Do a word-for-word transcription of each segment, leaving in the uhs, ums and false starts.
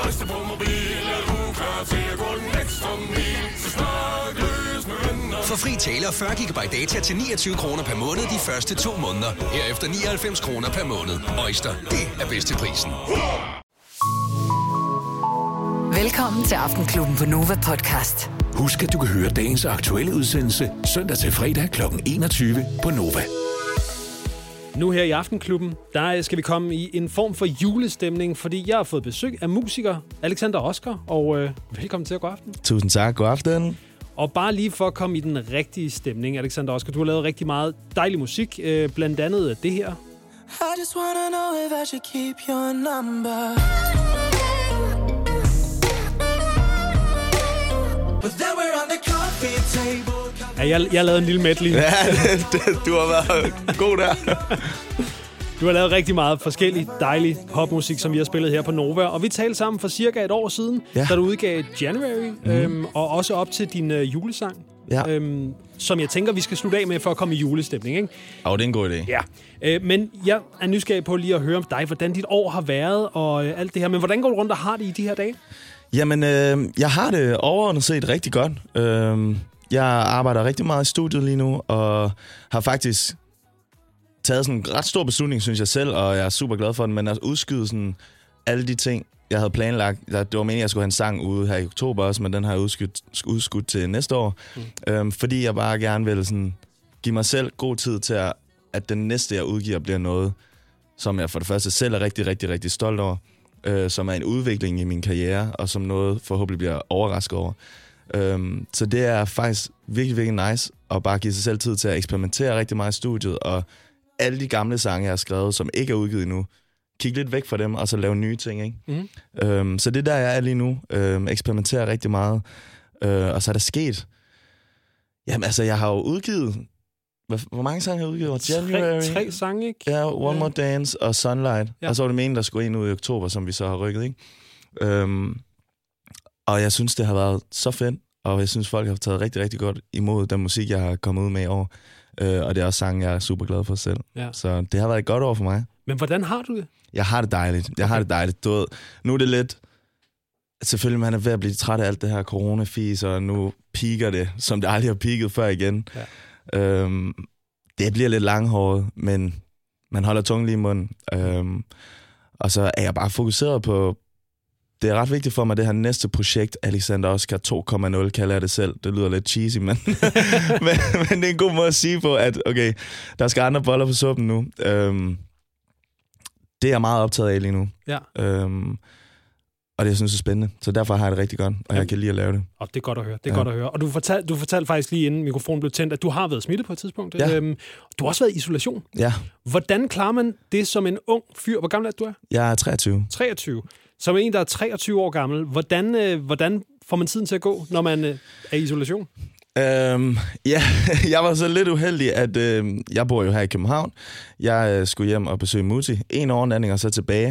Ryste på mobil, er du klar til at gå den ekstra mil? Så snak løs med venner. For fri tale og fyrre gigabyte data til niogtyve kroner per måned de første to måneder. Herefter nioghalvfems kroner per måned. Øjster, det er bedst til prisen. Velkommen til Aftenklubben på Nova Podcast. Husk, at du kan høre dagens aktuelle udsendelse søndag til fredag kl. enogtyve på Nova. Nu her i Aftenklubben, der skal vi komme i en form for julestemning, fordi jeg har fået besøg af musiker Alexander Oscar, og øh, velkommen til at gå aften. Tusind tak, god aften. Og bare lige for at komme i den rigtige stemning, Alexander Oscar, du har lavet rigtig meget dejlig musik, øh, blandt andet det her. I just wanna know if I should keep your number. But then we're on the coffee table. Ja, jeg, jeg lavede en lille medley. Ja, det, det, du har været god der. Du har lavet rigtig meget forskellig dejlig popmusik, som vi har spillet her på Nova. Og vi talte sammen for cirka et år siden, ja. Da du udgav January, mm. øhm, og også op til din øh, julesang, ja. øhm, som jeg tænker, vi skal slutte af med for at komme i julestemning, ikke? Åh, oh, det er en god idé. Ja, øh, men jeg er nysgerrig på lige at høre om dig, hvordan dit år har været og øh, alt det her. Men hvordan går du rundt og har det i de her dage? Jamen, øh, jeg har det overordnet set rigtig godt. Øh, jeg arbejder rigtig meget i studiet lige nu, og har faktisk taget sådan en ret stor beslutning, synes jeg selv, og jeg er super glad for den, men at udskyde sådan alle de ting, jeg havde planlagt. Det var meningen, at jeg skulle have en sang ude her i oktober også, men den har jeg udskudt, udskudt til næste år. Mm. Øhm, fordi jeg bare gerne vil sådan give mig selv god tid til, at, at den næste, jeg udgiver, bliver noget, som jeg for det første selv er rigtig, rigtig, rigtig stolt over, øh, som er en udvikling i min karriere, og som noget forhåbentlig bliver overrasket over. Øhm, så det er faktisk virkelig, virkelig nice at bare give sig selv tid til at eksperimentere rigtig meget i studiet, og alle de gamle sange, jeg har skrevet, som ikke er udgivet endnu, kigge lidt væk fra dem, og så lave nye ting, ikke? Mm. Øhm, så det er der, jeg er lige nu. Øhm, eksperimenterer rigtig meget. Øh, og så er der sket... Jamen, altså, jeg har jo udgivet... Hvor, hvor mange sange har jeg udgivet? January? Tre, tre sange, ikke? Ja, One ja. More Dance og Sunlight. Ja. Og så var det meningen, der skulle ind ud i oktober, som vi så har rykket, ikke? Øhm, og jeg synes, det har været så fedt, og jeg synes, folk har taget rigtig, rigtig godt imod den musik, jeg har kommet ud med i år. Øh, og det er også sange, jeg er super glad for selv. Ja. Så det har været et godt år for mig. Men hvordan har du det? Jeg har det dejligt. Jeg okay. har det dejligt. Du ved, nu er det lidt... Selvfølgelig, man er ved at blive træt af alt det her coronafis, og nu piker det, som det aldrig har piket før igen. Ja. Øhm, det bliver lidt langhåret, men man holder tungen lige i munden. Øhm, og så er jeg bare fokuseret på... Det er ret vigtigt for mig, det her næste projekt, Alexander Oscar to komma nul, kalder jeg det selv. Det lyder lidt cheesy, men, men, men det er en god måde at sige på, at okay, der skal andre boller på suppen nu. Øhm, det er jeg meget optaget af lige nu. Ja. Øhm, og det, jeg synes, er spændende. Så derfor har jeg det rigtig godt, og ja. Jeg kan lide at lave det. Og det er godt at høre. Det er ja. godt at høre. Og du fortalte, du fortalte faktisk lige inden mikrofonen blev tændt, at du har været smittet på et tidspunkt. Ja. Øhm, du har også været i isolation. Ja. Hvordan klarer man det som en ung fyr? Hvor gammel er du? Er? Jeg er treogtyve. treogtyve. Som en, der er treogtyve år gammel, hvordan, øh, hvordan får man tiden til at gå, når man øh, er i isolation? Øhm, ja, jeg var så lidt uheldig, at øh, jeg bor jo her i København. Jeg øh, skulle hjem og besøge Mutti. En overnatning og så tilbage.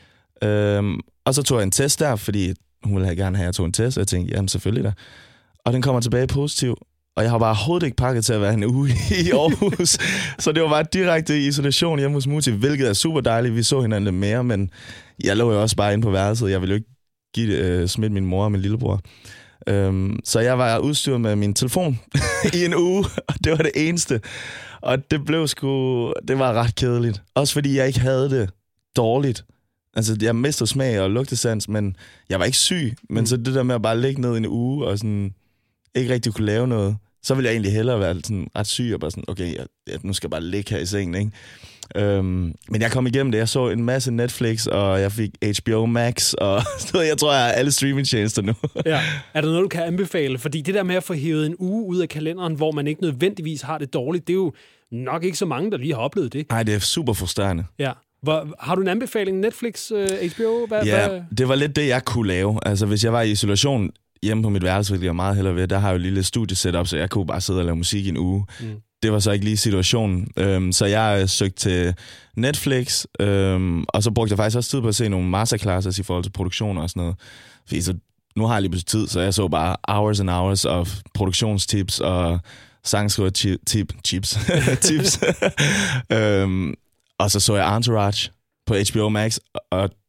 Øhm, og så tog jeg en test der, fordi hun ville gerne have, at jeg tog en test. Og jeg tænkte, jamen selvfølgelig da. Og den kommer tilbage positiv. Og jeg har bare overhovedet ikke pakket til at være en uge i Aarhus. Så det var bare direkte isolation hjemme hos Mutti, hvilket er super dejligt. Vi så hinanden lidt mere, men jeg lå jo også bare inde på værelset. Jeg ville jo ikke give øh, smidt min mor og min lillebror. Øhm, så jeg var udstyret med min telefon i en uge, og det var det eneste. Og det blev sgu... Det var ret kedeligt. Også fordi jeg ikke havde det dårligt. Altså, jeg mistede smag og lugtesans, men jeg var ikke syg. Men mm. så det der med at bare ligge ned i en uge og sådan ikke rigtig kunne lave noget, så ville jeg egentlig hellere være sådan ret syg og bare sådan, okay, jeg, jeg, nu skal jeg bare ligge her i sengen, ikke? Øhm, men jeg kom igennem det. Jeg så en masse Netflix, og jeg fik H B O Max, og jeg tror, jeg har alle streamingtjenester nu. Ja. Er der noget, du kan anbefale? Fordi det der med at få hævet en uge ud af kalenderen, hvor man ikke nødvendigvis har det dårligt, det er jo nok ikke så mange, der lige har oplevet det. Nej, det er super frustrerende. Ja. Hvor, har du en anbefaling? Netflix, uh, H B O? Hvad, ja, hvad? Det var lidt det, jeg kunne lave. Altså, hvis jeg var i isolation hjemme på mit værelse, hvilket jeg meget hellere ved, der har jeg jo et lille studiesetup, så jeg kunne bare sidde og lave musik i en uge. Mm. Det var så ikke lige situationen. Øhm, så jeg søgte til Netflix, øhm, og så brugte jeg faktisk også tid på at se nogle masterclasses i forhold til produktioner og sådan noget. Fordi så, nu har jeg lige pludselig tid, så jeg så bare hours and hours of produktionstips og sangskriver tip, tip, chips, tips. øhm, og så så jeg Entourage på H B O Max, og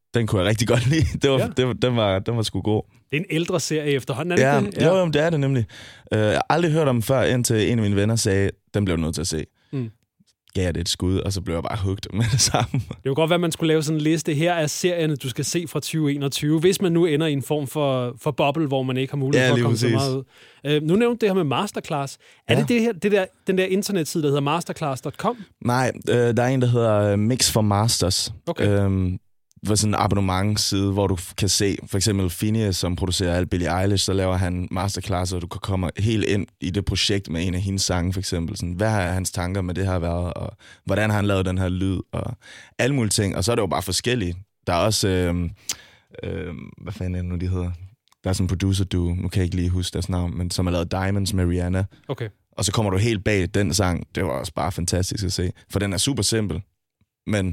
Den kunne jeg rigtig godt lide. Det var, Ja. det var, den, var, den var sgu god. Det er en ældre serie efterhånden, er Ja, det ikke? jo, jo, det er det nemlig. Uh, jeg har aldrig hørt om før, indtil en af mine venner sagde, den blev du nødt til at se. Mm. Gav jeg det et skud, og så blev jeg bare hugt med det samme. Det kunne godt være, at man skulle lave sådan en liste. Her er serierne, du skal se fra tyve enogtyve, hvis man nu ender i en form for, for boble, hvor man ikke har mulighed Ja, for at lige komme så præcis. meget ud. Uh, nu nævnte det her med Masterclass. Er Ja. det, det, her, det der, den der internetside, der hedder masterclass punktum com? Nej, uh, der er en, der hedder Mix for Masters. Okay. Um, var sådan en abonnementsside, hvor du kan se, for eksempel Phineas, som producerer alt Billie Eilish, så laver han masterclasser, og du kan komme helt ind i det projekt med en af hendes sange, for eksempel. Sådan, hvad har hans tanker med det her været, og hvordan har han lavet den her lyd, og alle mulige ting. Og så er det jo bare forskellige. Der er også, øh, øh, hvad fanden er det nu, de hedder? Der er sådan en producer, du, nu kan jeg ikke lige huske deres navn, men som har lavet Diamonds med Rihanna. Okay. Og så kommer du helt bag den sang. Det var også bare fantastisk at se, for den er super simpel, men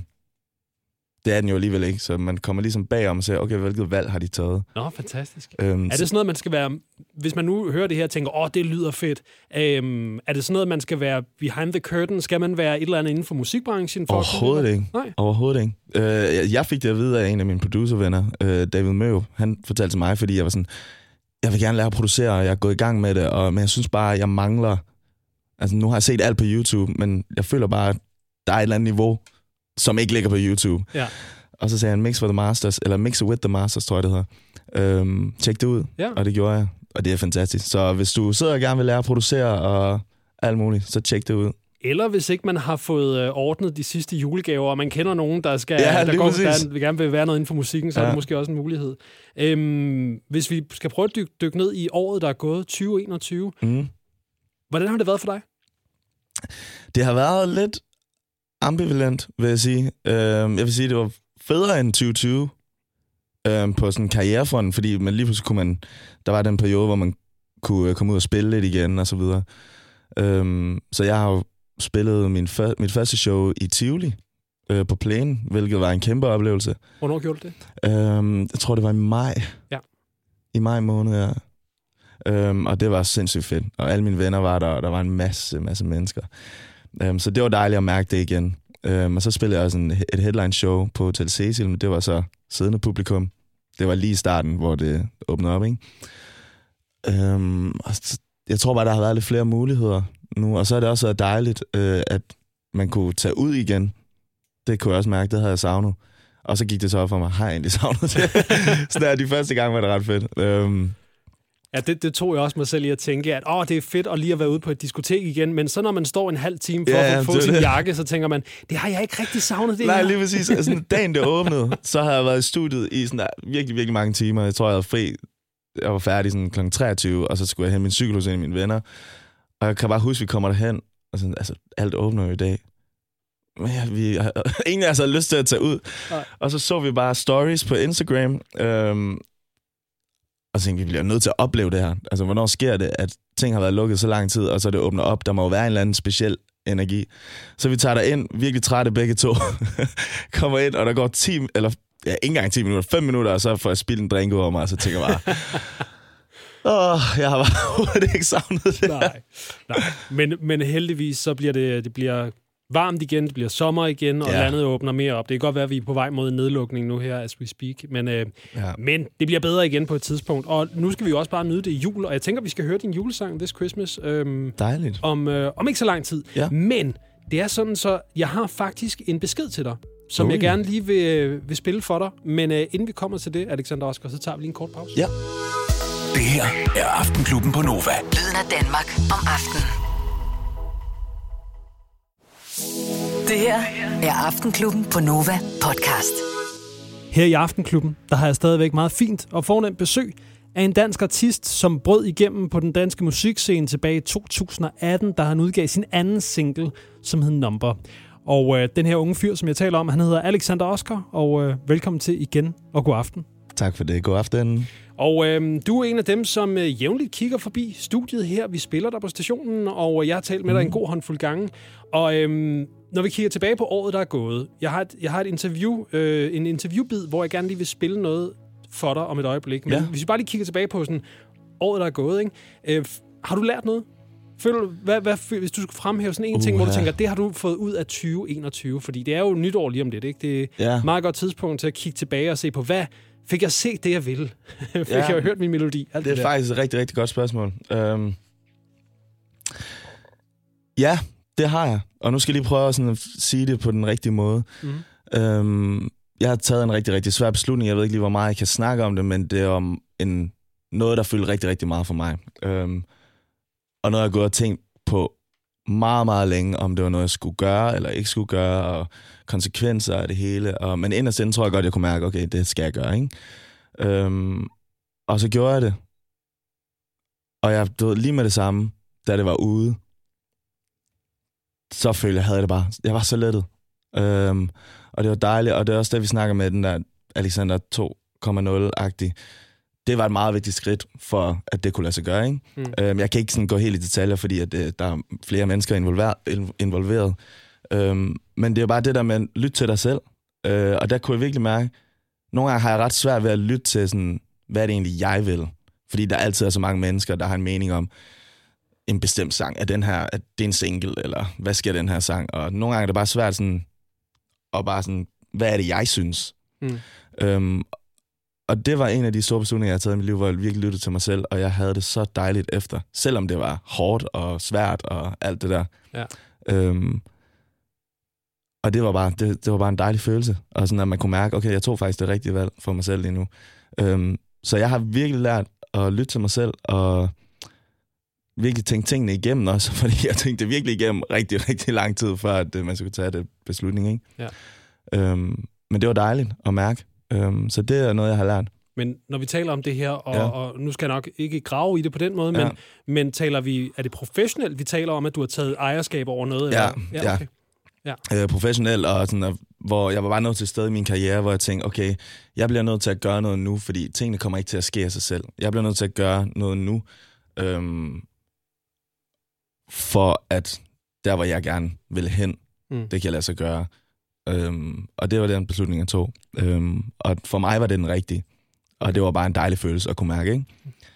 det er den jo alligevel ikke, så man kommer ligesom bagom og siger, okay, hvilket valg har de taget? Nå, fantastisk. Øhm, Er det sådan noget, man skal være... Hvis man nu hører det her og tænker, åh, det lyder fedt. Øhm, er det sådan noget, man skal være behind the curtain? Skal man være et eller andet inden for musikbranchen? For Overhovedet at ikke. Nej. Overhovedet ikke. Øh, jeg fik det at vide af en af mine producervenner, øh, David Møv. Han fortalte til mig, fordi jeg var sådan, jeg vil gerne lære at producere, og jeg er gået i gang med det, og, men jeg synes bare, jeg mangler... Altså, nu har jeg set alt på YouTube, men jeg føler bare, at der er et eller andet niveau, som ikke ligger på YouTube. Ja. Og så sagde han, Mix for the Masters, eller Mix with the Masters, tror jeg det hedder. Øhm, tjek det ud, Ja. og det gjorde jeg. Og det er fantastisk. Så hvis du sidder og gerne vil lære at producere og alt muligt, så tjek det ud. Eller hvis ikke man har fået øh, ordnet de sidste julegaver, og man kender nogen, der, skal, Ja, der, lige går, præcis. der vil gerne vil være noget inden for musikken, så ja. er Ja. det måske også en mulighed. Øhm, hvis vi skal prøve at dykke, dykke ned i året, der er gået, tyve enogtyve. Mm. Hvordan har det været for dig? Det har været lidt ambivalent, vil jeg sige. Øhm, jeg vil sige, det var federe end tyve tyve øhm, på sådan en karrierefront, fordi man lige pludselig kunne man, der var den periode, hvor man kunne komme ud og spille lidt igen, og så videre. Øhm, så jeg har jo spillet min før, mit første show i Tivoli øh, på Plænen, hvilket var en kæmpe oplevelse. Hvornår gjorde du det? Øhm, jeg tror, det var i maj. Ja. I maj måned, ja. Øhm, og det var sindssygt fedt. Og alle mine venner var der, og der var en masse, masse mennesker. Øhm, så det var dejligt at mærke det igen. Øhm, og så spillede jeg også en, et headline-show på Hotel Cecil, men det var så siddende publikum. Det var lige i starten, hvor det åbnede op, ikke? Øhm, og jeg tror bare, der har været lidt flere muligheder nu. Og så er det også dejligt, øh, at man kunne tage ud igen. Det kunne jeg også mærke, det havde jeg savnet. Og så gik det så op for mig, har jeg egentlig savnet det? Så der, de første gang var det ret fedt. Øhm, Ja, det, det tog jeg også mig selv i at tænke, at åh, det er fedt at lige at være ude på et diskotek igen, men så når man står en halv time for Ja, at få det er sin det. jakke, så tænker man, det har jeg ikke rigtig savnet det Nej, her. lige præcis. Altså, dagen det åbnede, så har jeg været i studiet i sådan der, virkelig, virkelig mange timer. Jeg tror, jeg havde fri. Jeg var færdig sådan klokken treogtyve, og så skulle jeg hente min cykel hos en af mine venner. Og jeg kan bare huske, at vi kommer derhen, og sådan, altså, alt åbner jo i dag. Men ja, vi, ingen af os havde lyst til at tage ud. Nej. Og så så vi bare stories på Instagram, øhm, og så tænkte vi, vi bliver nødt til at opleve det her. Altså, hvornår sker det, at ting har været lukket så lang tid, og så er det åbner op? Der må jo være en eller anden speciel energi. Så vi tager der ind, virkelig trætte begge to, kommer ind, og der går ti, eller ja, ikke engang ti minutter, fem minutter, og så får jeg spildt en drink over mig, og så tænker jeg bare, åh, oh, jeg har bare overhovedet ikke savnet det. Nej, nej. Men, men heldigvis så bliver det, det bliver varmt igen, det bliver sommer igen, og Ja. landet åbner mere op. Det kan godt være, at vi er på vej mod en nedlukning nu her, as we speak, men, øh, Ja. men det bliver bedre igen på et tidspunkt. Og nu skal vi jo også bare nyde det i jul, og jeg tænker, vi skal høre din julesang, This Christmas, øhm, Dejligt. om, øh, om ikke så lang tid. Ja. Men det er sådan, så jeg har faktisk en besked til dig, som Ui. jeg gerne lige vil, vil spille for dig. Men øh, inden vi kommer til det, Alexander Oscar, så tager vi lige en kort pause. Ja. Det her er Aftenklubben på Nova. Lyden af Danmark om aftenen. Det her er Aftenklubben på Nova podcast. Her i Aftenklubben, der har jeg stadigvæk meget fint og fornemt besøg af en dansk artist, som brød igennem på den danske musikscene tilbage i to tusind og atten, da han udgav sin anden single, som hed Number. Og øh, den her unge fyr, som jeg taler om, han hedder Alexander Oscar, og øh, velkommen til igen, og god aften. Tak for det. God aften. Og øh, du er en af dem, som øh, jævnligt kigger forbi studiet her. Vi spiller der på stationen, og jeg har talt med dig en god håndfuld gange. Og øh, når vi kigger tilbage på året, der er gået, jeg har et, jeg har et interview, øh, en interviewbid, hvor jeg gerne lige vil spille noget for dig om et øjeblik. Men Ja. hvis vi bare lige kigger tilbage på sådan året, der er gået, ikke? Øh, har du lært noget? Føler du, hvad, hvad, hvis du skulle fremhæve sådan en uh, ting, hvor du tænker, det har du fået ud af tyve enogtyve, fordi det er jo nytår lige om lidt, ikke? Det er ja. et meget godt tidspunkt til at kigge tilbage og se på, hvad fik jeg set det, jeg ville? fik ja. jeg hørt min melodi? Alt det er det faktisk et rigtig, rigtig godt spørgsmål. Um, ja, det har jeg. Og nu skal jeg lige prøve sådan at sige det på den rigtige måde. Mm. Um, jeg har taget en rigtig, rigtig svær beslutning. Jeg ved ikke lige, hvor meget jeg kan snakke om det, men det er om en, noget, der fylder rigtig, rigtig meget for mig. Um, og noget, jeg har gået og tænkt på meget, meget længe, om det var noget, jeg skulle gøre eller ikke skulle gøre, og konsekvenser af det hele. Og, men inderst inden tror jeg godt, jeg kunne mærke, okay, det skal jeg gøre, ikke? Um, og så gjorde jeg det. Og jeg døde lige med det samme, da det var ude. Så følte jeg, havde det bare. Jeg var så lettet. Um, og det var dejligt, og det er også det, vi snakker med den der Alexander to komma nul-agtig. Det var et meget vigtigt skridt for, at det kunne lade sig gøre, ikke? Mm. Um, jeg kan ikke sådan gå helt i detaljer, fordi at, uh, der er flere mennesker involveret. involveret. Um, men det er jo bare det der med at lytte til dig selv. Uh, og der kunne jeg virkelig mærke, nogle gange har jeg ret svært ved at lytte til, sådan, hvad er det egentlig, jeg vil? Fordi der altid er så mange mennesker, der har en mening om, en bestemt sang. Er den her, er det en single, eller hvad sker den her sang? Og nogle gange er det bare svært sådan, og bare sådan, hvad er det, jeg synes? Mm. Um, og det var en af de store beslutninger, jeg har taget i mit liv, hvor jeg virkelig lyttede til mig selv, og jeg havde det så dejligt efter, selvom det var hårdt og svært og alt det der. Ja. Um, og det var, bare, det, det var bare en dejlig følelse, og sådan at man kunne mærke, okay, jeg tog faktisk det rigtige valg for mig selv lige nu. Um, så jeg har virkelig lært at lytte til mig selv, og virkelig tænke tingene igennem også, fordi jeg tænkte det virkelig igennem rigtig, rigtig lang tid, før at man skulle tage det beslutning, ikke? Ja. Um, men det var dejligt at mærke. Um, så det er noget, jeg har lært. Men når vi taler om det her, og, ja. og nu skal jeg nok ikke grave i det på den måde, ja. men, men taler vi, er det professionelt, vi taler om, at du har taget ejerskab over noget? Ja, eller? ja. Okay. ja. Uh, professionelt, og sådan, og, hvor jeg var bare nødt til et sted i min karriere, hvor jeg tænkte, okay, jeg bliver nødt til at gøre noget nu, fordi tingene kommer ikke til at ske af sig selv. Jeg bliver nødt til at gøre noget nu, um, for at der, hvor jeg gerne vil hen, mm. det kan jeg lade sig gøre. Um, og det var den beslutning, jeg tog. Um, og for mig var det den rigtige. Og det var bare en dejlig følelse at kunne mærke, ikke?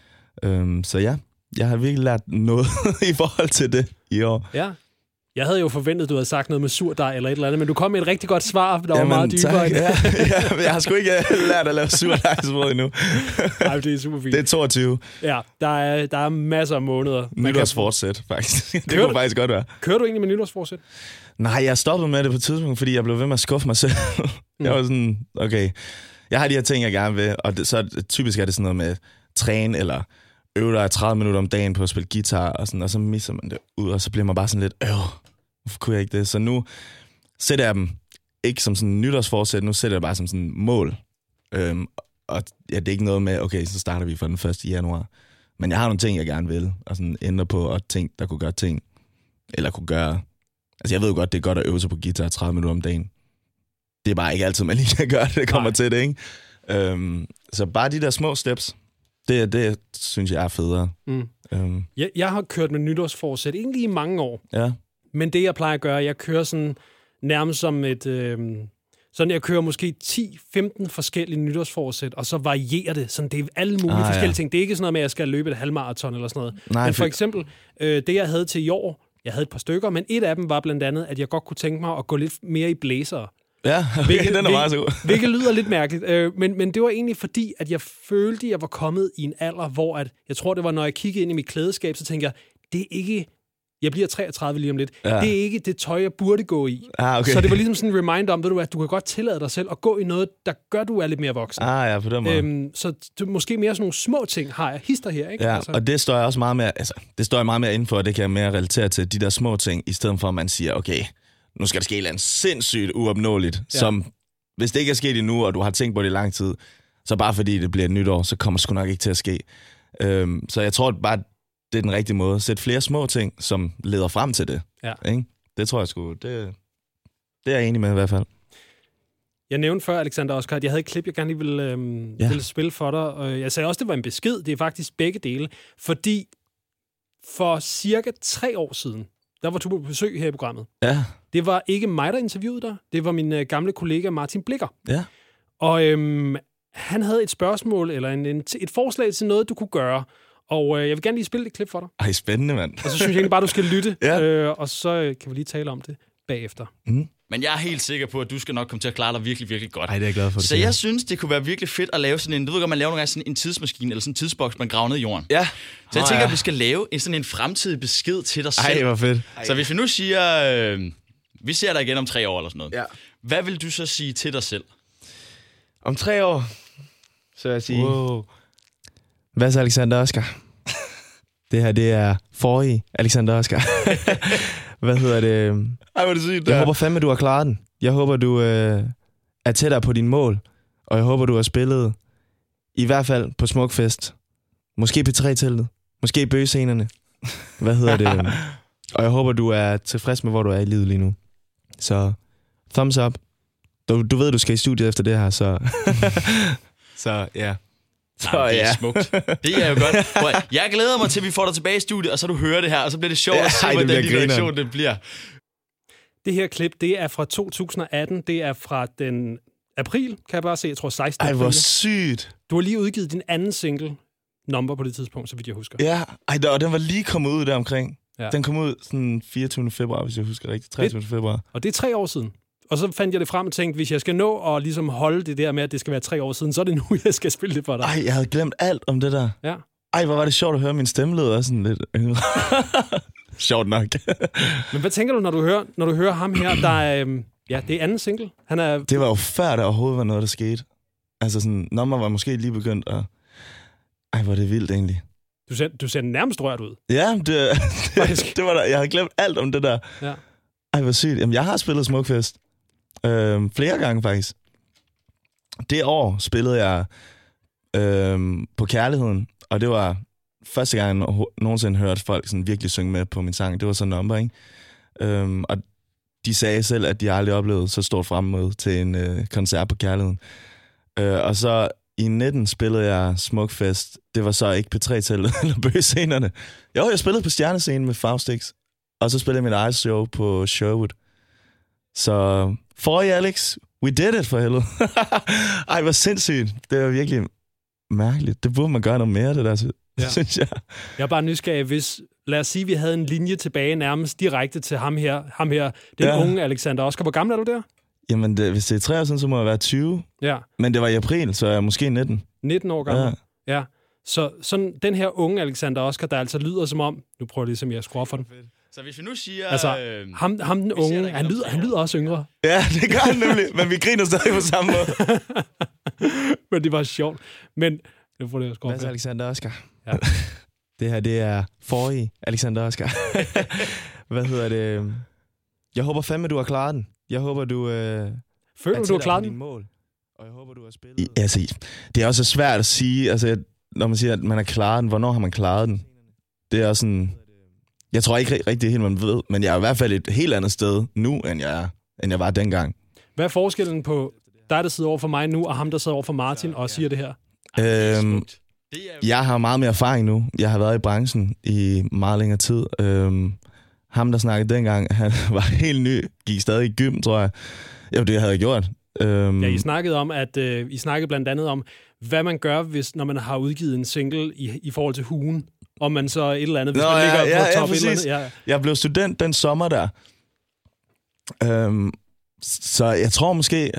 Um, så ja, jeg har virkelig lært noget i forhold til det i år. Ja. Jeg havde jo forventet, du havde sagt noget med surdej eller et eller andet, men du kom med et rigtig godt svar, der Jamen, var meget dybere. Tak, ja, ja, jeg har sgu ikke lært at lave surdejsbrød endnu. Nej, det er super fint. Det er toogtyve. Ja, der er, der er masser af måneder. Nytårsfortsæt, faktisk. Det kunne faktisk godt være. Kører du egentlig med nytårsfortsæt? Nej, jeg stoppede med det på et tidspunkt, fordi jeg blev ved med at skuffe mig selv. Mm. Jeg var sådan, okay, jeg har de her ting, jeg gerne vil, og det, så typisk er det sådan noget med træne eller øve dig tredive minutter om dagen på at spille guitar, og, sådan, og så misser man det ud, og så bliver man bare sådan lidt, øh, hvorfor kunne jeg ikke det? Så nu sætter jeg dem ikke som sådan en nytårsforsæt, nu sætter jeg bare som sådan en mål. Øhm, og ja, det er ikke noget med, okay, så starter vi fra den første januar. Men jeg har nogle ting, jeg gerne vil, og sådan ændre på, og ting, der kunne gøre ting, eller kunne gøre... Altså, jeg ved jo godt, det er godt at øve sig på guitar tredive minutter om dagen. Det er bare ikke altid, man lige kan gøre det, det kommer Nej. til det, ikke? Øhm, så bare de der små steps, det, det synes jeg er federe. Mm. Øhm. Jeg, jeg har kørt med nytårsforsæt egentlig i mange år. Ja. Men det, jeg plejer at gøre, jeg kører sådan nærmest som et... Øh, sådan, jeg kører måske ti femten forskellige nytårsforsæt, og så varierer det. Sådan, det er alle mulige ah, forskellige ja. ting. Det er ikke sådan noget med, at jeg skal løbe et halvmarathon eller sådan noget. Nej, men for eksempel, øh, det jeg havde til i år, jeg havde et par stykker, men et af dem var blandt andet, at jeg godt kunne tænke mig at gå lidt mere i blæsere. Ja, okay, hvilket, den er meget så god. Hvilket lyder lidt mærkeligt, øh, men, men det var egentlig fordi, at jeg følte, at jeg var kommet i en alder, hvor at, jeg tror, det var, når jeg kiggede ind i mit klædeskab, så tænkte jeg, det er ikke... Jeg bliver treogtredive lige om lidt. Ja. Det er ikke det tøj, jeg burde gå i. Ah, okay. Så det var ligesom sådan en reminder om, ved du, at du kan godt tillade dig selv at gå i noget, der gør, du er lidt mere voksen. Ah, ja, på den måde. Øhm, så det, måske mere sådan nogle små ting har jeg hister her, ikke? Ja, altså. Og det står jeg også meget mere, altså, det står jeg meget mere indenfor, og det kan jeg mere relatere til de der små ting, i stedet for, at man siger, okay, nu skal der ske et eller andet sindssygt uopnåeligt, ja. som, hvis det ikke er sket endnu, og du har tænkt på det i lang tid, så bare fordi det bliver et nyt år, så kommer det sgu nok ikke til at ske. Øhm, så jeg tror bare, det er den rigtige måde. Sæt flere små ting, som leder frem til det. Ja. Ikke? Det tror jeg sgu, det, det er jeg enig med i hvert fald. Jeg nævnte før, Alexander Oscar, at jeg havde et klip, jeg gerne lige ville, øhm, ja. ville spille for dig. Jeg sagde også, det var en besked. Det er faktisk begge dele. Fordi for cirka tre år siden, der var du på besøg her i programmet. Ja. Det var ikke mig, der interviewede dig. Det var min øh, gamle kollega Martin Blikker. Ja. Og øhm, han havde et spørgsmål, eller en, en, et forslag til noget, du kunne gøre. Og øh, jeg vil gerne lige spille et klip for dig. Ej, spændende, mand. Og så synes jeg egentlig bare, du skal lytte, ja. øh, og så øh, kan vi lige tale om det bagefter. Mm. Men jeg er helt sikker på, at du skal nok komme til at klare dig virkelig, virkelig godt. Ej, det er jeg glad for. Så jeg synes, det kunne være virkelig fedt at lave sådan en... Du ved godt, man laver nogle gange sådan en tidsmaskine, eller sådan en tidsboks, man graver ned i jorden. Ja. Så jeg oh, tænker, ja. at vi skal lave en, sådan en fremtidig besked til dig selv. Ej, hvor fedt. Så hvis vi nu siger... Øh, vi ser dig igen om tre år eller sådan noget. Ja. Hvad vil du så sige til dig selv? Om tre år, så vil jeg sige... Wow. Hvad så, Alexander Oscar? Det her, det er forrige Alexander Oscar. Hvad hedder det? Ej, hvor det sygt, jeg håber fandme, du har klaret den. Jeg håber, du øh, er tættere på din mål. Og jeg håber, du har spillet i hvert fald på Smukfest. Måske P tre-teltet. Måske bøgescenerne. Hvad hedder det? Og jeg håber, du er tilfreds med, hvor du er i livet lige nu. Så thumbs up. Du, du ved, du skal i studiet efter det her, så... så ja. Så, Nej, det er ja. smukt. Det er jo godt. Jeg glæder mig til, at vi får dig tilbage i studiet, og så du hører det her, og så bliver det sjovt ja, at se, ej, hvordan din reaktion det bliver. Det her klip, det er fra to tusind atten. Det er fra den april, kan jeg bare se. Jeg tror sekstende april. Ej, hvor sygt. Du har lige udgivet din anden single, Number, på det tidspunkt, så vidt jeg husker. Ja, ej, og den var lige kommet ud der omkring. Ja. Den kom ud sådan fireogtyvende februar, hvis jeg husker rigtigt. treogtyvende februar. Og det er tre år siden. Og så fandt jeg det frem og tænkte, hvis jeg skal nå og ligesom holde det der med, at det skal være tre år siden, så er det nu, jeg skal spille det for dig. Ej, jeg havde glemt alt om det der. Ja. Ej, hvor var det sjovt at høre min stemmelyd også sådan lidt yngre. Sjovt nok. Men hvad tænker du, når du hører, når du hører ham her, der er, øhm, ja, det er anden single? Han er... Det var jo før, der overhovedet var noget, der skete. Altså sådan, Number var måske lige begyndt at... Ej, hvor er det vildt egentlig. Du ser, du ser nærmest rørt ud. Ja, det, det, det var der. Jeg havde glemt alt om det der. Ja. Ej, hvor sygt. Jamen, jeg har spillet Smukfest. Øhm, flere gange faktisk. Det år spillede jeg øhm, på Kærligheden, og det var første gang, jeg nogensinde hørte folk sådan virkelig synge med på min sang. Det var så Number, ikke? Øhm, og de sagde selv, at de aldrig oplevede så stort fremmøde til en øh, koncert på Kærligheden. Øh, og så i nitten spillede jeg Smukfest. Det var så ikke P tre-teltet eller bøgescenerne. Jo, jeg spillede på Stjernescenen med Faustix, og så spillede jeg mit eget show på Sherwood. Så forrige Alex, we did it for helvede. Ej, hvor sindssygt. Det var virkelig mærkeligt. Det burde man gøre noget mere, det der, ja. Synes jeg. Jeg er bare nysgerrig, hvis, lad os sige, vi havde en linje tilbage nærmest direkte til ham her, ham her den ja. unge Alexander Oscar. Hvor gammel er du der? Jamen, det, hvis det er tre år siden, så må jeg være tyve. Ja. Men det var i april, så jeg er måske nitten. nitten år gammel. Ja. Ja. Så sådan, den her unge Alexander Oscar, der altså lyder som om... Nu prøver jeg ligesom, jeg skruer for den. Så hvis vi nu siger... Altså, øh, ham, ham den unge, han lyder, han lyder også yngre. Ja, det gør han nemlig, men vi griner stadig på samme måde. Men det var sjovt. Men... Nu får det jo skruet. Hvad så, Alexander Oscar? Ja. Det her, det er forrige Alexander Oscar. Hvad hedder det? Jeg håber fandme, du har klaret den. Jeg håber, du... Øh, Føler du, du har klaret den? Mål. Og jeg håber, du har spillet... I, altså, det er også svært at sige, altså, når man siger, at man har klaret den. Hvornår har man klaret den? Det er sådan... Jeg tror ikke rigtig helt, man ved, men jeg er i hvert fald et helt andet sted nu, end jeg, er, end jeg var dengang. Hvad er forskellen på dig, der sidder over for mig nu, og ham, der sidder over for Martin og siger det her? Øhm, jeg har meget mere erfaring nu. Jeg har været i branchen i meget længere tid. Øhm, ham, der snakkede dengang, han var helt ny. Gik stadig i gym, tror jeg. Jo, det havde jeg gjort. Øhm, ja, I snakkede om, at øh, I snakkede blandt andet om, hvad man gør, hvis, når man har udgivet en single i, i forhold til Huen. Om man så et eller andet, hvis Nå, man ligger ja, på ja, top ja, et eller andet. Ja. Jeg blev student den sommer der. Øhm, så jeg tror måske...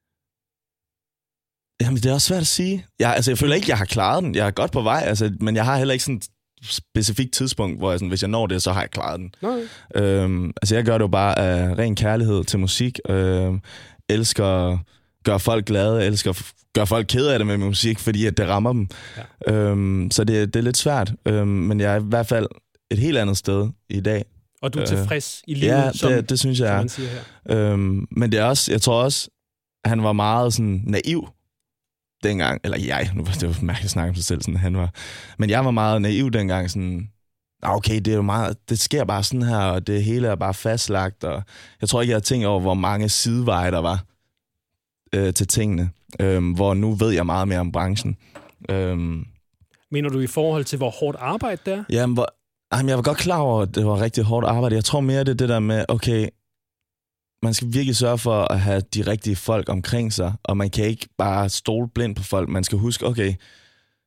Jamen, det er også svært at sige. Jeg, altså, jeg føler ikke, jeg har klaret den. Jeg er godt på vej, altså, men jeg har heller ikke sådan et specifikt tidspunkt, hvor jeg sådan, hvis jeg når det, så har jeg klaret den. Nej. Øhm, altså, jeg gør det jo bare af ren kærlighed til musik. Øhm, elsker gøre folk glade, elsker gøre folk kede af det med musik, fordi at det rammer dem. Ja. Øhm, så det, det er lidt svært. Øhm, men jeg er i hvert fald et helt andet sted i dag. Og du er tilfreds øh, i livet, ja, som, det, det synes jeg man siger her. Øhm, men det er også, jeg tror også, at han var meget sådan naiv dengang. Eller jeg, nu var det jo mærkeligt at snakke om sig selv, sådan han var. Men jeg var meget naiv dengang, sådan, okay, det er jo meget, det sker bare sådan her, og det hele er bare fastlagt, og jeg tror ikke, jeg har tænkt over, hvor mange sideveje der var øh, til tingene, øh, hvor nu ved jeg meget mere om branchen. Øh, Mener du i forhold til, hvor hårdt arbejde det er? Jamen, hvor, jamen, jeg var godt klar over, at det var rigtig hårdt arbejde. Jeg tror mere, det er det der med, okay, man skal virkelig sørge for at have de rigtige folk omkring sig, og man kan ikke bare stole blind på folk. Man skal huske, okay,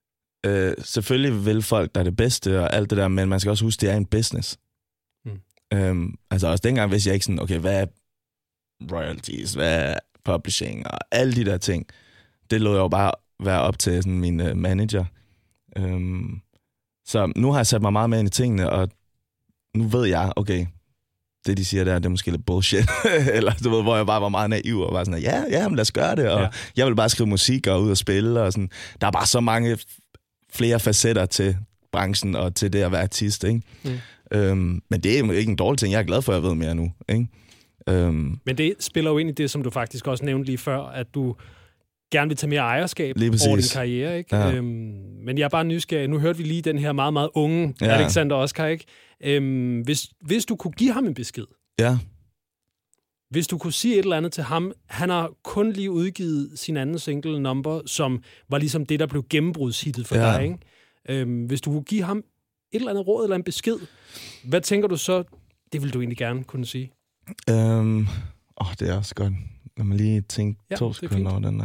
Øh, selvfølgelig vil folk, der er det bedste og alt det der, men man skal også huske, det er en business. Mm. Øhm, altså også dengang vidste jeg ikke sådan, okay, hvad er royalties, hvad er publishing og alle de der ting. Det lod jeg jo bare være op til sådan min uh, manager. Øhm, så nu har jeg sat mig meget med ind i tingene, og nu ved jeg, okay, det de siger der, det er måske lidt bullshit. Eller du ved, hvor jeg bare var meget naiv og var sådan, ja, ja, men lad os gøre det. Og ja. Jeg vil bare skrive musik og ud og spille. Og sådan. Der er bare så mange flere facetter til branchen og til det at være artist, ikke? Mm. Øhm, men det er ikke en dårlig ting. Jeg er glad for, at jeg ved mere nu, ikke? Øhm. Men det spiller jo ind i det, som du faktisk også nævnte lige før, at du gerne vil tage mere ejerskab over din karriere, ikke? Ja. Øhm, men jeg er bare nysgerrig. Nu hørte vi lige den her meget, meget unge ja. Alexander Oscar, ikke? Øhm, hvis, hvis du kunne give ham en besked, ja. Hvis du kunne sige et eller andet til ham, han har kun lige udgivet sin anden single, Number, som var ligesom det, der blev gennembrudshittet for ja. dig, ikke? Øhm, hvis du kunne give ham et eller andet råd eller en besked, hvad tænker du så, det vil du egentlig gerne kunne sige? Øhm, åh, det er også godt. Lad mig lige tænke ja, to sekunder over den der.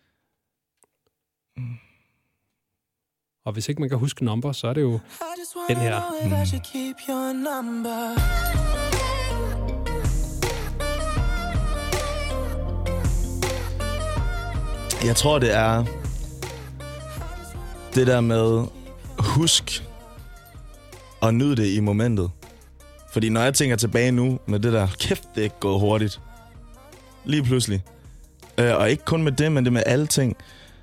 Mm. Og hvis ikke man kan huske Number, så er det jo den her. Mm. Jeg tror, det er det der med husk og nyd det i momentet. Fordi når jeg tænker tilbage nu med det der, kæft, det er ikke gået hurtigt. Lige pludselig. Øh, og ikke kun med det, men det med alle ting.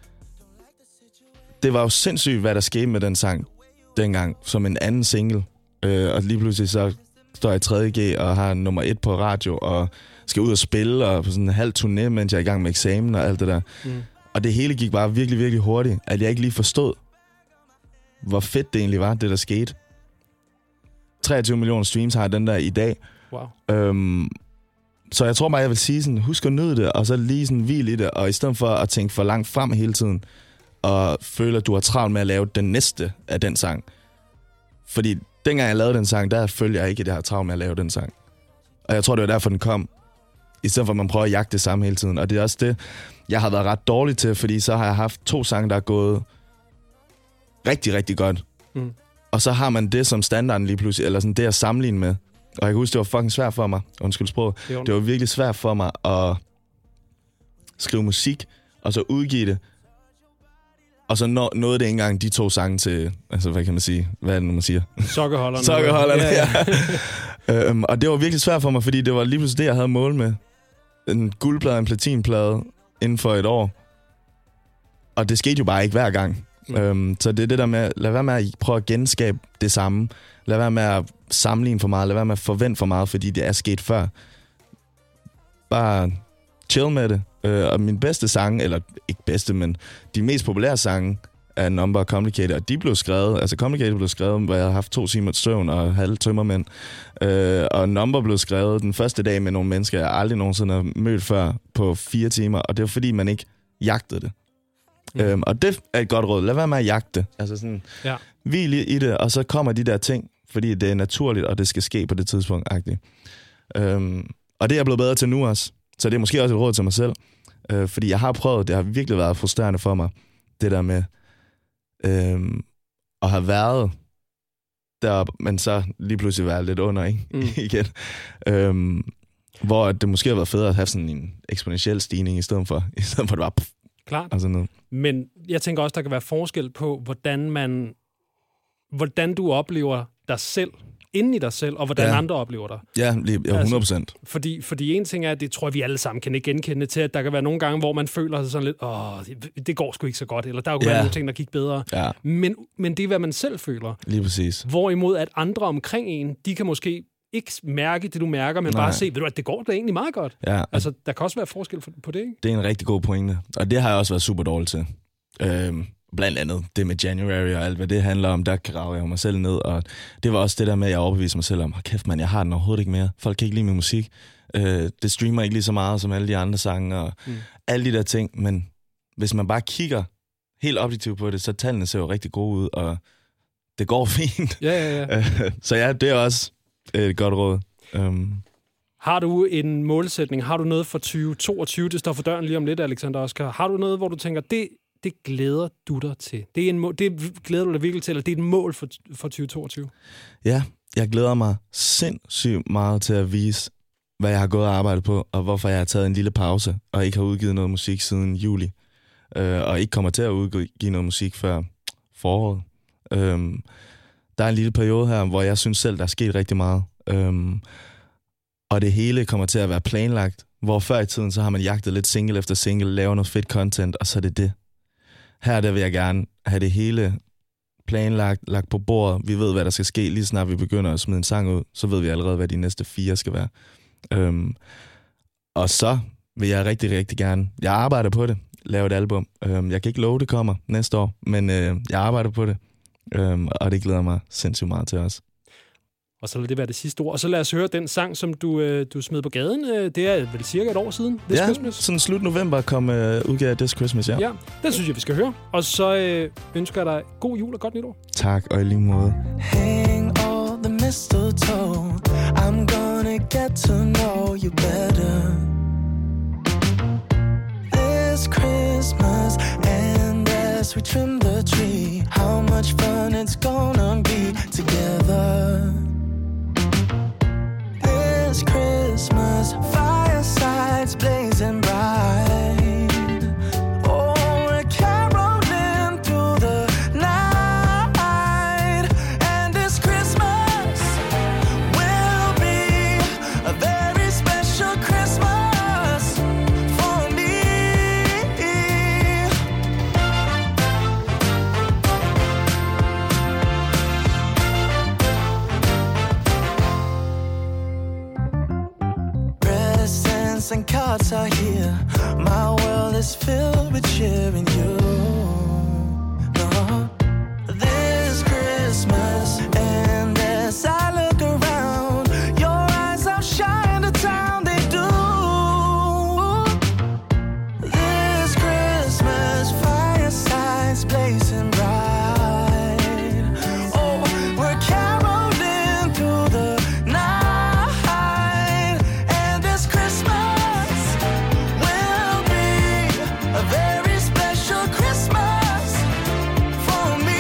Det var jo sindssygt, hvad der skete med den sang dengang, som en anden single. Øh, og lige pludselig så står jeg i tredje G og har nummer et på radio, og skal ud og spille, og på sådan en halv turné, mens jeg er i gang med eksamen og alt det der. Mm. Og det hele gik bare virkelig, virkelig hurtigt, at jeg ikke lige forstod, hvor fedt det egentlig var, det der skete. treogtyve millioner streams har den der i dag. Wow. Øhm, så jeg tror bare, jeg vil sige sådan, husk at nyde det, og så lige sådan hvil i det, og i stedet for at tænke for langt frem hele tiden, og føle, at du har travlt med at lave den næste af den sang. Fordi dengang jeg lavede den sang, der følte jeg ikke, at jeg har travlt med at lave den sang. Og jeg tror, det var derfor, den kom. I stedet for, at man prøver at jagte det samme hele tiden. Og det er også det, jeg har været ret dårlig til, fordi så har jeg haft to sange, der er gået rigtig, rigtig godt. Mm. Og så har man det som standarden lige pludselig, eller sådan det at sammenligne med. Og jeg kan huske, det var fucking svært for mig. Undskyld sprog. Det, det var virkelig svært for mig at skrive musik, og så udgive det. Og så nå, nåede det ikke engang de to sange til, altså hvad kan man sige, hvad er det nu, man siger? Sokkeholderne. Sokkeholderne, ja. ja. øhm, og det var virkelig svært for mig, fordi det var lige pludselig det, jeg havde mål med. En guldplade og en platinplade inden for et år. Og det skete jo bare ikke hver gang. Mm. Øhm, så det er det der med, lad være med at prøve at genskabe det samme. Lad være med at sammenligne for meget, lad være med at forvente for meget, fordi det er sket før. Bare chill med det. Øh, og min bedste sange, eller ikke bedste, men de mest populære sange er Number og Complicated, og de blev skrevet, altså Complicated blev skrevet, hvor jeg havde haft to timer søvn og halv tømmermænd. Øh, og Number blev skrevet den første dag med nogle mennesker, jeg aldrig nogensinde har mødt før på fire timer, og det var fordi, man ikke jagtede det. Mm. Øhm, og det er et godt råd. Lad være med at jagte det. Altså sådan, ja. Hvil i det, og så kommer de der ting, fordi det er naturligt, og det skal ske på det tidspunkt. Øhm, og det er jeg blevet bedre til nu også. Så det er måske også et råd til mig selv. Øh, fordi jeg har prøvet, det har virkelig været frustrerende for mig, det der med øh, at have været deroppe, men så lige pludselig være lidt under, ikke? Mm. igen. Øh, hvor det måske har været federe at have sådan en eksponentiel stigning, i stedet for, i stedet for at det var pff, klart. Og sådan noget. Men jeg tænker også, der kan være forskel på, hvordan man, hvordan du oplever dig selv, inden i dig selv, og hvordan ja. andre oplever dig. Ja, lige, ja hundrede procent. Altså, fordi, fordi en ting er, det tror jeg, vi alle sammen kan ikke genkende til, at der kan være nogle gange, hvor man føler sig sådan lidt, åh, det, det går sgu ikke så godt, eller der kan ja. være nogle ting, der gik bedre. Ja. Men, men det er, hvad man selv føler. Lige præcis. Hvorimod, at andre omkring en, de kan måske ikke mærke det, du mærker, men Nej. bare se, ved du, at det går da egentlig meget godt. Ja. Altså, der kan også være forskel på det, ikke? Det er en rigtig god pointe, og det har jeg også været super dårlig til. Øhm. Blandt andet det med January og alt, hvad det handler om, der graver jeg mig selv ned, og det var også det der med, at jeg overbeviste mig selv om, kæft man, jeg har den overhovedet ikke mere. Folk kan ikke lide min musik. Øh, det streamer ikke lige så meget som alle de andre sange, og mm. alle de der ting, men hvis man bare kigger helt objektivt på det, så tallene ser jo rigtig gode ud, og det går fint. Ja, ja, ja. Så ja, det er også et godt råd. Um. Har du en målsætning? Har du noget for tyve toogtyve? Det står for døren lige om lidt, Alexander Oscar. Har du noget, hvor du tænker, det det glæder du dig til? Det, er en må- det glæder du dig virkelig til, eller det er et mål for, for tyve toogtyve? Ja, jeg glæder mig sindssygt meget til at vise, hvad jeg har gået og arbejdet på, og hvorfor jeg har taget en lille pause, og ikke har udgivet noget musik siden juli. Øh, og ikke kommer til at udgive noget musik før foråret. Øh, der er en lille periode her, hvor jeg synes selv, der er sket rigtig meget. Øh, og det hele kommer til at være planlagt, hvor før i tiden, så har man jagtet lidt single efter single, laver noget fedt content, og så er det det. Her der vil jeg gerne have det hele planlagt, lagt på bordet. Vi ved, hvad der skal ske. Lige snart vi begynder at smide en sang ud, så ved vi allerede, hvad de næste fire skal være. Øhm, og så vil jeg rigtig, rigtig gerne... Jeg arbejder på det. Lave et album. Øhm, jeg kan ikke love, det kommer næste år, men øh, jeg arbejder på det. Øhm, og det glæder mig sindssygt meget til os. Og så lad det være det sidste ord. Og så lad os høre den sang, som du, øh, du smed på gaden. Det er vel cirka et år siden, This ja, Christmas. Sådan slut november kom øh, udgavet This Christmas, ja. Ja, den synes jeg, vi skal høre. Og så øh, ønsker jeg dig god jul og godt nytår. Tak, og i lige måde. Hang all the mistletoe. I'm gonna get to know you better this Christmas. And as we trim the tree, how much fun it's gonna be together this Christmas. Firesides blazing bright. Oh, we're caroling through the night. And this Christmas will be a very special Christmas for me. Presents and cards are here. My world is filled with cheering you. No, this Christmas, and as I look around, your eyes outshine the town they do. This Christmas, firesides blazing bright. Oh, we're caroling through the night. And this Christmas will be a very special Christmas for me.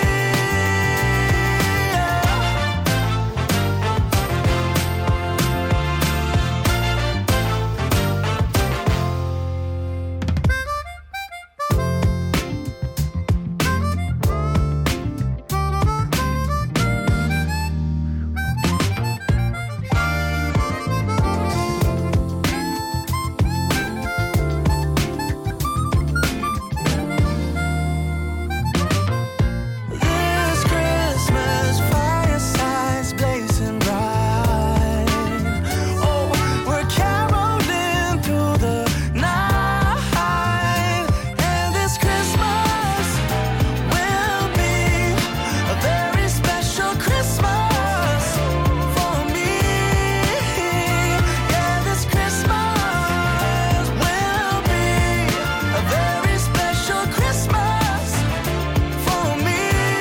This Christmas, firesides blazing bright. Oh, we're caroling through the night. And this Christmas will be a very special Christmas for me. Yeah, this Christmas will be a very special Christmas for me.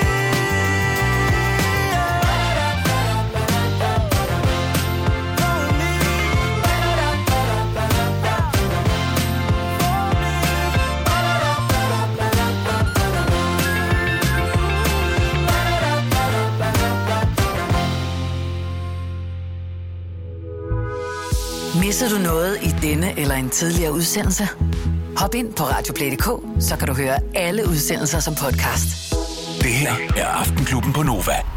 Misser du noget i denne eller en tidligere udsendelse? Hop ind på radioplay punktum d k, så kan du høre alle udsendelser som podcast. Det her er Aftenklubben på Nova.